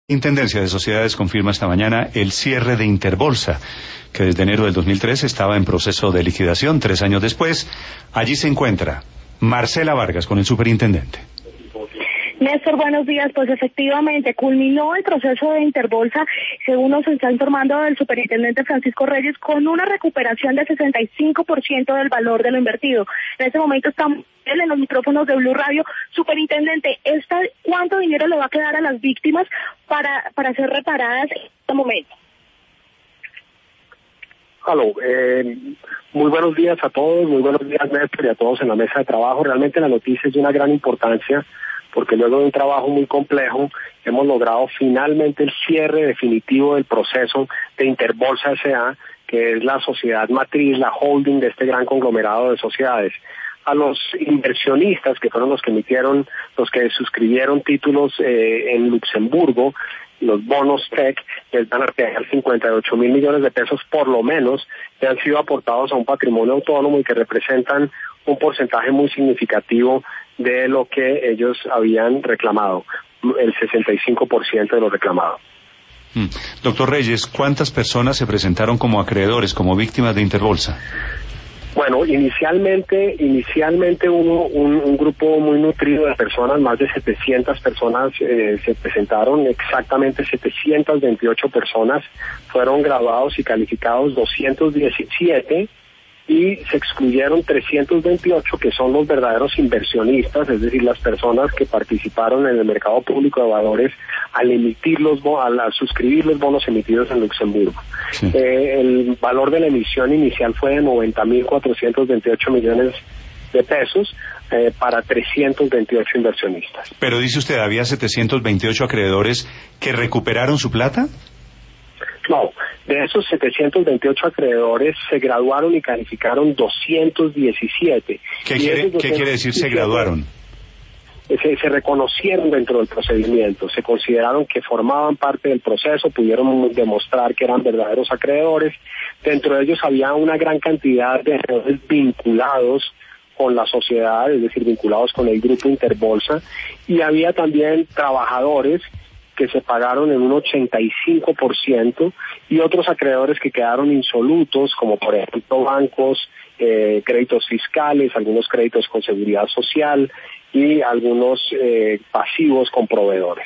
Intendencia de Sociedades confirma esta mañana el cierre de Interbolsa, que desde enero del 2003 estaba en proceso de liquidación. 3 años después, allí se encuentra Marcela Vargas con el superintendente. Néstor, buenos días. Pues efectivamente, culminó el proceso de Interbolsa, según nos está informando el superintendente Francisco Reyes, con una recuperación del 65% del valor de lo invertido. En este momento estamos en los micrófonos de Blue Radio. Superintendente, ¿cuánto dinero le va a quedar a las víctimas para ser reparadas en este momento? Aló, muy buenos días a todos, muy buenos días, Néstor, y a todos en la mesa de trabajo. Realmente la noticia es de una gran importancia, porque luego de un trabajo muy complejo hemos logrado finalmente el cierre definitivo del proceso de Interbolsa S.A., que es la sociedad matriz, la holding de este gran conglomerado de sociedades. A los inversionistas, que fueron los que suscribieron títulos en Luxemburgo, los bonos TEC, les van a pagar 58 mil millones de pesos por lo menos, que han sido aportados a un patrimonio autónomo y que representan un porcentaje muy significativo de lo que ellos habían reclamado, el 65% de lo reclamado. Doctor Reyes, ¿cuántas personas se presentaron como acreedores, como víctimas de Interbolsa? Bueno, inicialmente un grupo muy nutrido de personas, más de 700 personas se presentaron, exactamente 728 personas, fueron graduados y calificados 217 y se excluyeron 328 que son los verdaderos inversionistas, es decir, las personas que participaron en el mercado público de valores al suscribir los bonos emitidos en Luxemburgo. Sí. El valor de la emisión inicial fue de 90.428 millones de pesos para 328 inversionistas. Pero dice usted, ¿había 728 acreedores que recuperaron su plata? No, de esos 728 acreedores se graduaron y calificaron 217. ¿Qué quiere decir se graduaron? Se reconocieron dentro del procedimiento, se consideraron que formaban parte del proceso, pudieron demostrar que eran verdaderos acreedores. Dentro de ellos había una gran cantidad de acreedores vinculados con la sociedad, es decir, vinculados con el grupo Interbolsa, y había también trabajadores que se pagaron en un 85% y otros acreedores que quedaron insolutos, como por ejemplo bancos, créditos fiscales, algunos créditos con seguridad social y algunos pasivos con proveedores.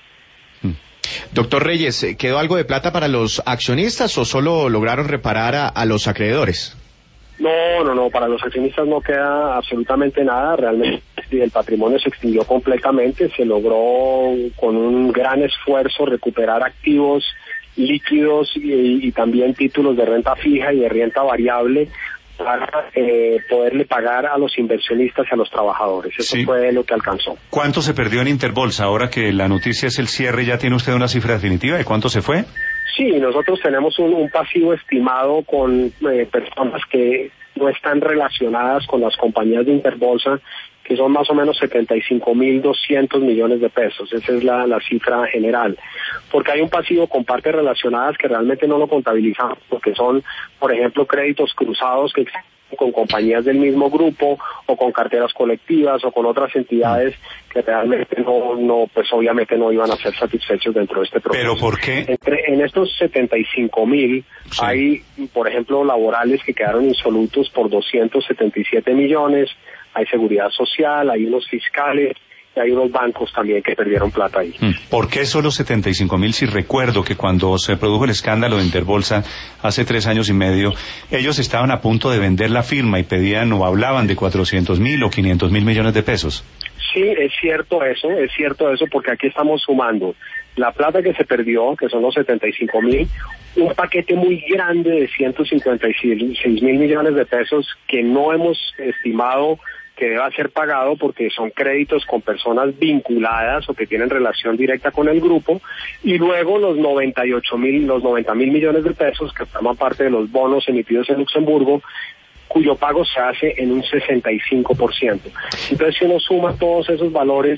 Doctor Reyes, ¿quedó algo de plata para los accionistas o solo lograron reparar a los acreedores? No, para los accionistas no queda absolutamente nada, realmente el patrimonio se extinguió completamente, se logró con un gran esfuerzo recuperar activos líquidos y también títulos de renta fija y de renta variable para poderle pagar a los inversionistas y a los trabajadores. Eso sí. Fue lo que alcanzó. ¿Cuánto se perdió en Interbolsa? Ahora que la noticia es el cierre, ¿ya tiene usted una cifra definitiva de cuánto se fue? Sí, nosotros tenemos un pasivo estimado con personas que no están relacionadas con las compañías de Interbolsa, que son más o menos 75.200 millones de pesos. Esa es la cifra general. Porque hay un pasivo con partes relacionadas que realmente no lo contabilizamos, porque son, por ejemplo, créditos cruzados que existen con compañías del mismo grupo o con carteras colectivas o con otras entidades que realmente pues obviamente no iban a ser satisfechos dentro de este proceso. ¿Pero por qué? En estos 75.000 sí. Hay, por ejemplo, laborales que quedaron insolutos por 277 millones, hay seguridad social, hay unos fiscales, y hay unos bancos también que perdieron plata ahí. ¿Por qué solo 75.000? Si recuerdo que cuando se produjo el escándalo de Interbolsa hace 3 años y medio, ellos estaban a punto de vender la firma y pedían o hablaban de 400.000 o 500.000 millones de pesos. Sí, es cierto eso, porque aquí estamos sumando la plata que se perdió, que son los 75.000, un paquete muy grande de 156.000 millones de pesos que no hemos estimado que deba ser pagado porque son créditos con personas vinculadas o que tienen relación directa con el grupo, y luego los 90.000 millones de pesos que forman parte de los bonos emitidos en Luxemburgo, cuyo pago se hace en un 65%. Entonces, si uno suma todos esos valores,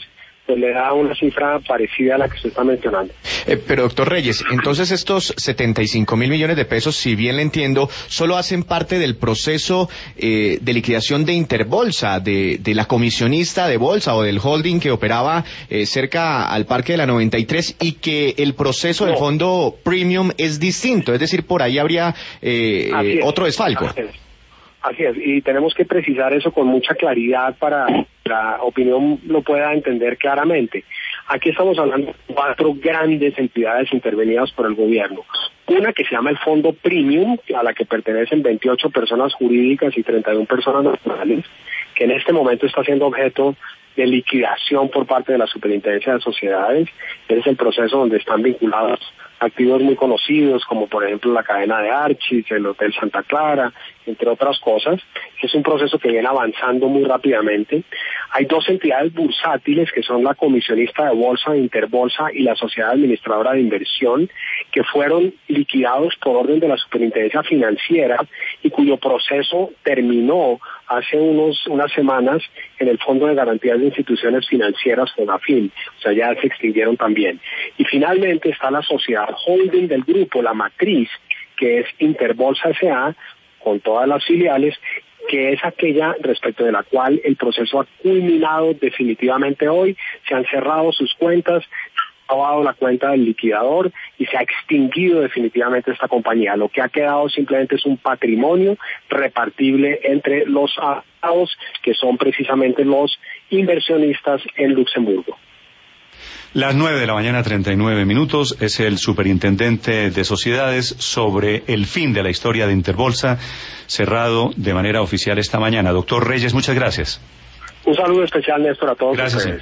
pues le da una cifra parecida a la que usted está mencionando. Pero doctor Reyes, entonces estos 75.000 millones de pesos, si bien le entiendo, solo hacen parte del proceso de liquidación de Interbolsa, de la comisionista de bolsa o del holding que operaba cerca al Parque de la 93, y que el proceso del fondo premium es distinto, es decir, por ahí habría otro desfalco. Así es, y tenemos que precisar eso con mucha claridad para que la opinión lo pueda entender claramente. Aquí estamos hablando de 4 grandes entidades intervenidas por el gobierno. Una que se llama el Fondo Premium, a la que pertenecen 28 personas jurídicas y 31 personas naturales, que en este momento está siendo objeto de liquidación por parte de la Superintendencia de Sociedades. Es el proceso donde están vinculados activos muy conocidos, como por ejemplo la cadena de Archis, el Hotel Santa Clara, entre otras cosas. Es un proceso que viene avanzando muy rápidamente. Hay 2 entidades bursátiles, que son la comisionista de bolsa, Interbolsa, y la Sociedad Administradora de Inversión, que fueron liquidados por orden de la Superintendencia Financiera y cuyo proceso terminó hace unas semanas en el Fondo de Garantías de Instituciones Financieras, FONAFIN, o sea, ya se extinguieron también. Y finalmente está la sociedad holding del grupo, la matriz, que es Interbolsa S.A., con todas las filiales, que es aquella respecto de la cual el proceso ha culminado definitivamente hoy. Se han cerrado sus cuentas, ha lavado la cuenta del liquidador y se ha extinguido definitivamente esta compañía. Lo que ha quedado simplemente es un patrimonio repartible entre los afectados, que son precisamente los inversionistas en Luxemburgo. Las 9:39 a.m. es el superintendente de sociedades sobre el fin de la historia de Interbolsa, cerrado de manera oficial esta mañana. Doctor Reyes, muchas gracias. Un saludo especial, Néstor, a todos ustedes.